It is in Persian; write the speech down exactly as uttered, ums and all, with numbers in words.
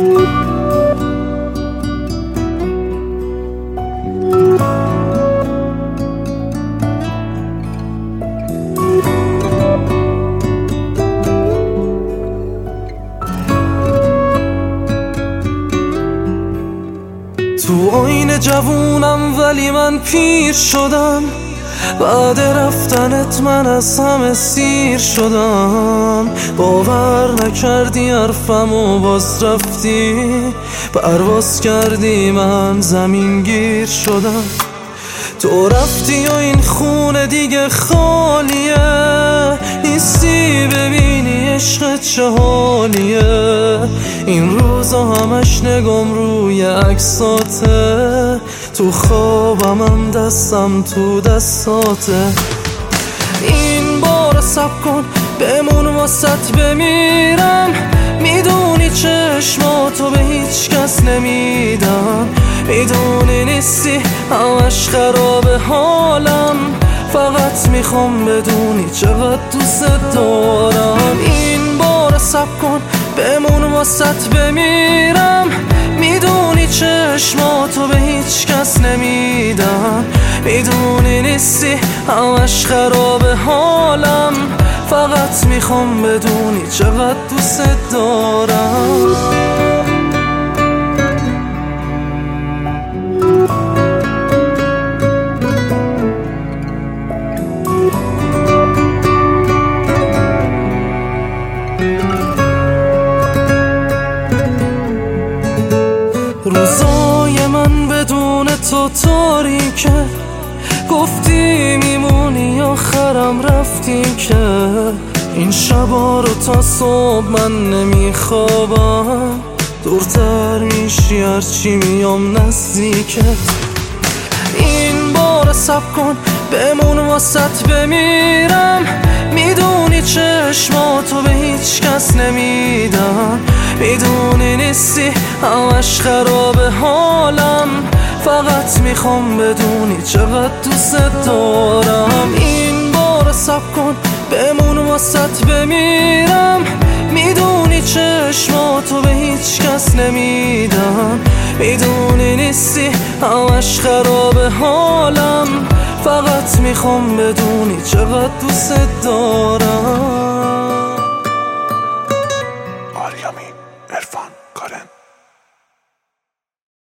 تو آینه جوونم ولی من پیر شدم، بعد رفتنت من از همه سیر شدم. باور نکردی حرفم و باز رفتی، پرواز کردی من زمین گیر شدم. تو رفتی و این خونه دیگه خالیه، نیستی ببینی عشق چه حالیه. این روزا همش نگام روی عکساته، تو خوابم هم دستم تو دستاته. این بار صبر کن بمون واسط بمیرم، میدونی چشماتو به هیچ کس نمیدم. میدونی نیستی همش خراب حالم، فقط میخوام بدونی چقدر دوست دارم. این بار صبر کن بمون واسط بمیرم، میدونی چشماتو به هیچ کس نمیدم. میدونی نیستی همش خراب حالم، فقط میخوام بدونی چقدر دوست دارم. روزای من بدون تو تاریکه، گفتی میمونی آخرم رفتی که. این شبا رو تا صبح من نمیخوابم، دورتر میشی هرچی میام نزدیکت. این بار صبر کن بمون واسط بمیرم، میدونی چشماتو به هیچ کس نمیدم. میدونی نیستی همش خراب حالم، فقط میخوام بدونی چقدر دوست دارم. این بار صبر کن بمون واسط بمیرم، میدونی چشماتو به هیچ کس نمیدم. میدونی نیستی همش خراب حالم، فقط میخوام بدونی چقدر دوست دارم.